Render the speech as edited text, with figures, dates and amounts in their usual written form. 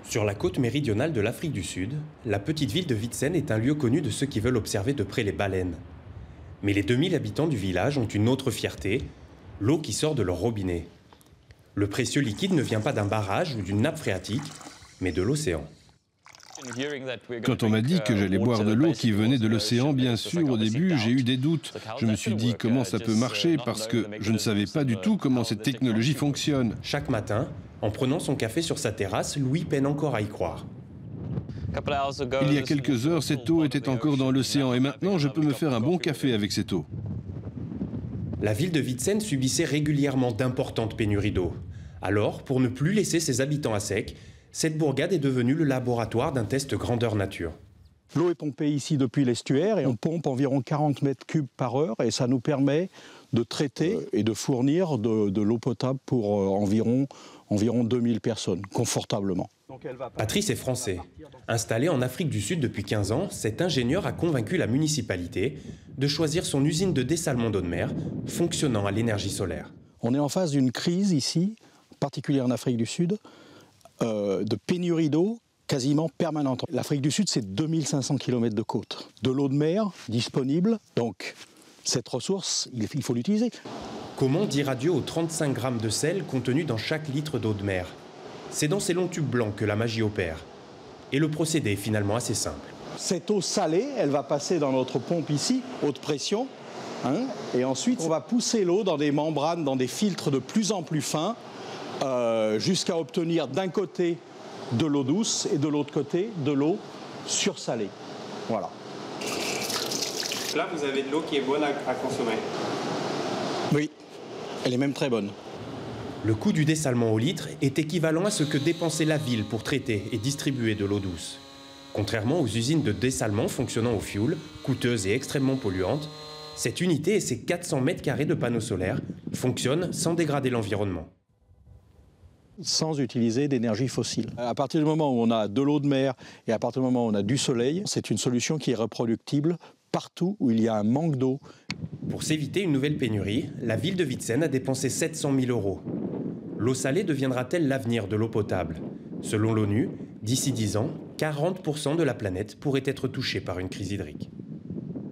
Sur la côte méridionale de l'Afrique du Sud, la petite ville de Witsen est un lieu connu de ceux qui veulent observer de près les baleines. Mais les 2000 habitants du village ont une autre fierté, l'eau qui sort de leur robinet. Le précieux liquide ne vient pas d'un barrage ou d'une nappe phréatique, mais de l'océan. Quand on m'a dit que j'allais boire de l'eau qui venait de l'océan, bien sûr, au début, j'ai eu des doutes. Je me suis dit comment ça peut marcher parce que je ne savais pas du tout comment cette technologie fonctionne. Chaque matin, en prenant son café sur sa terrasse, Louis peine encore à y croire. Il y a quelques heures, cette eau était encore dans l'océan et maintenant, je peux me faire un bon café avec cette eau. La ville de Witsen subissait régulièrement d'importantes pénuries d'eau. Alors, pour ne plus laisser ses habitants à sec, cette bourgade est devenue le laboratoire d'un test grandeur nature. L'eau est pompée ici depuis l'estuaire et on pompe environ 40 mètres cubes par heure et ça nous permet de traiter et de fournir de l'eau potable pour environ 2000 personnes, confortablement. Patrice est français. Installé en Afrique du Sud depuis 15 ans, cet ingénieur a convaincu la municipalité de choisir son usine de dessalement d'eau de mer, fonctionnant à l'énergie solaire. On est en face d'une crise ici, particulière en Afrique du Sud, de pénurie d'eau quasiment permanente. L'Afrique du Sud, c'est 2500 km de côte. De l'eau de mer disponible, donc cette ressource, il faut l'utiliser. Comment dire adieu aux 35 grammes de sel contenus dans chaque litre d'eau de mer? C'est dans ces longs tubes blancs que la magie opère. Et le procédé est finalement assez simple. Cette eau salée, elle va passer dans notre pompe ici, haute pression, et ensuite on va pousser l'eau dans des membranes, dans des filtres de plus en plus fins, jusqu'à obtenir d'un côté de l'eau douce et de l'autre côté de l'eau sursalée. Voilà. Là, vous avez de l'eau qui est bonne à consommer. Oui, elle est même très bonne. Le coût du dessalement au litre est équivalent à ce que dépensait la ville pour traiter et distribuer de l'eau douce. Contrairement aux usines de dessalement fonctionnant au fioul, coûteuses et extrêmement polluantes, cette unité et ses 400 mètres carrés de panneaux solaires fonctionnent sans dégrader l'environnement. Sans utiliser d'énergie fossile. À partir du moment où on a de l'eau de mer et à partir du moment où on a du soleil, c'est une solution qui est reproductible partout où il y a un manque d'eau. Pour s'éviter une nouvelle pénurie, la ville de Witsen a dépensé 700 000 €. L'eau salée deviendra-t-elle l'avenir de l'eau potable? Selon l'ONU, d'ici 10 ans, 40% de la planète pourrait être touchée par une crise hydrique.